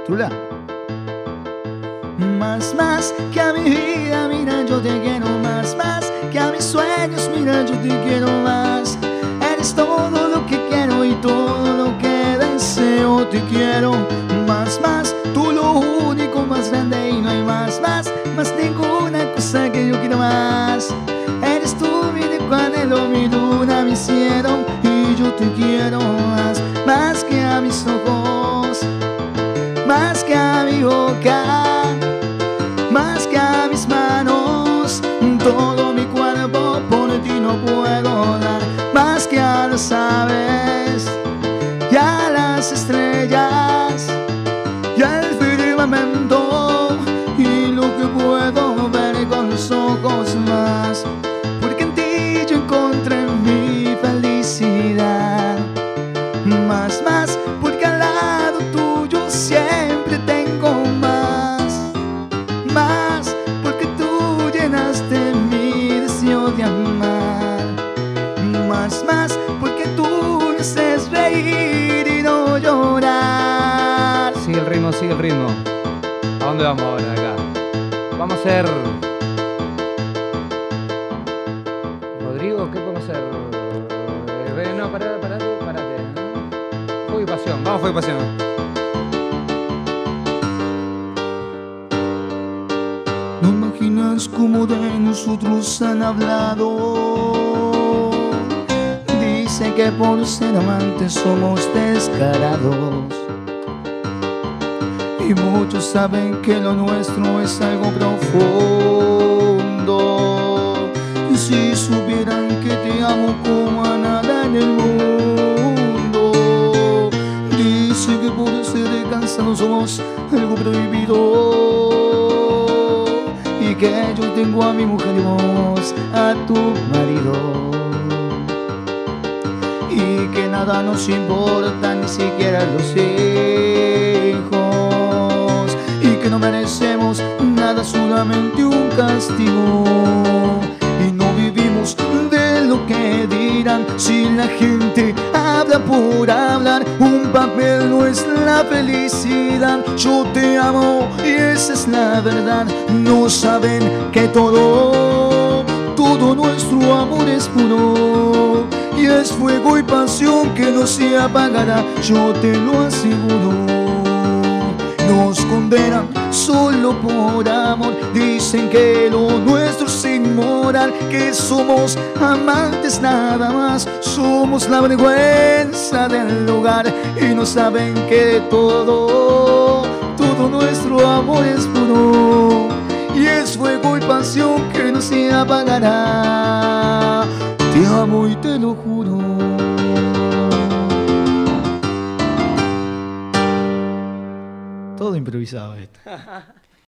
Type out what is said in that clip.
Tula. Más que a mi vida, mira, yo te quiero más que a mis sueños, mira, yo te quiero más. Eres todo lo que quiero y todo lo que deseo, te quiero más, tú lo único más grande y no hay más ninguna cosa que yo quiero más. Eres tú mi único anhelo, mi luna, mi cielo, y yo te quiero más que a mis ojos, más que a mi boca, más que a mis manos, todo mi cuerpo por ti no puedo dar, más que a las aves y a las estrellas y al firmamento y lo que puedo ver con los ojos más, porque en ti yo encontré mi felicidad, más porque al lado tuyo siempre tengo más porque tú llenaste mi deseo de amar, más porque tú me haces reír y no llorar. Sigue el ritmo, sigue el ritmo. ¿A dónde vamos ahora acá? Vamos a hacer... Rodrigo, ¿qué podemos hacer? No, parate. Fuego y pasión, vamos, fuego y pasión. No imaginas cómo de nosotros han hablado. Dicen que por ser amantes somos descarados, y muchos saben que lo nuestro es algo profundo. Y si supieran que te amo como a nada en el mundo. Dicen que por ser cansados somos algo prohibido, y que yo tengo a mi mujer y vos a tu marido, y que nada nos importa, ni siquiera los hijos, y que no merecemos nada, solamente un castigo, y no vivimos de lo que dirán. Si la gente habla por hablar, un papel no es la felicidad. Yo te amo y esa es la verdad. No saben que todo nuestro amor es puro, y es fuego y pasión que no se apagará, yo te lo aseguro. Nos condenan solo por amor, dicen que lo nuestro es inmoral, que somos amantes nada más, somos la vergüenza del lugar, y no saben que todo nuestro amor es puro, y es fuego y pasión que no se apagará. Te amo y te lo juro. Todo improvisado esto.